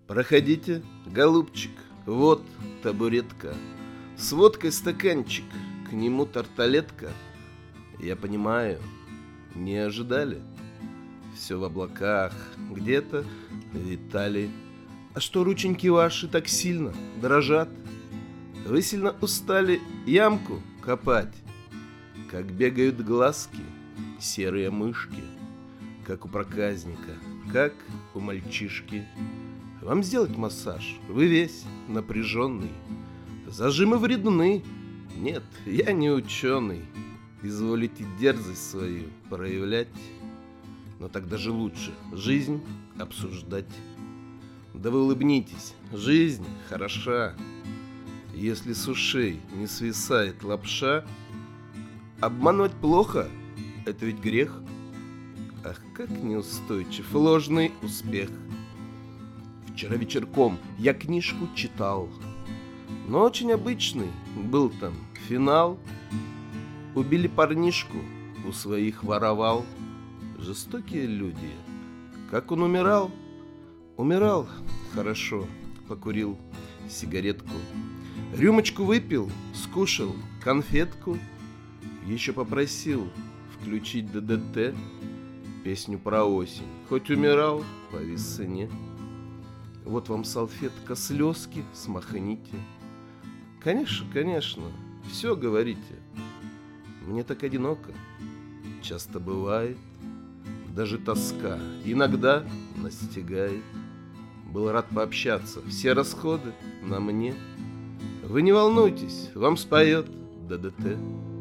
Проходите, голубчик, вот табуретка, с водкой стаканчик, к нему тарталетка. Я понимаю, не ожидали. Все в облаках, где-то витали. А что рученьки ваши так сильно дрожат? Вы сильно устали ямку копать? Как бегают глазки, серые мышки, как у проказника, как у мальчишки. Вам сделать массаж? Вы весь напряженный. Зажимы вредны. Нет, я не ученый. Изволите дерзость свою проявлять. Но так даже лучше жизнь обсуждать. Да вы улыбнитесь, жизнь хороша. Если с ушей не свисает лапша, обманывать плохо, это ведь грех. Ах, как неустойчив ложный успех. Вчера вечерком я книжку читал, но очень обычный был там финал. Убили парнишку, у своих воровал. Жестокие люди. Как он умирал? Умирал хорошо, покурил сигаретку, рюмочку выпил, скушал конфетку. Еще попросил включить ДДТ, песню про осень, хоть умирал по весне. Вот вам салфетка, слезки смахните. Конечно, конечно, все говорите. Мне так одиноко, часто бывает. Даже тоска иногда настигает. Был рад пообщаться, все расходы на мне. Вы не волнуйтесь, вам споет ДДТ.